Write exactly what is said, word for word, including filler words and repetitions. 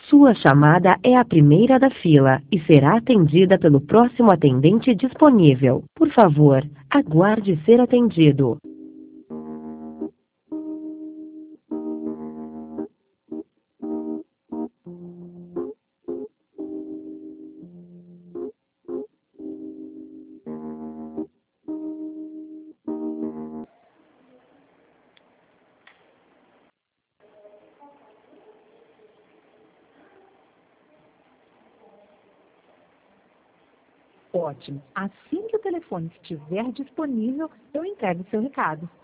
Sua chamada é a primeira da fila e será atendida pelo próximo atendente disponível. Por favor, aguarde ser atendido. Ótimo. Assim que o telefone estiver disponível, eu entrego o seu recado.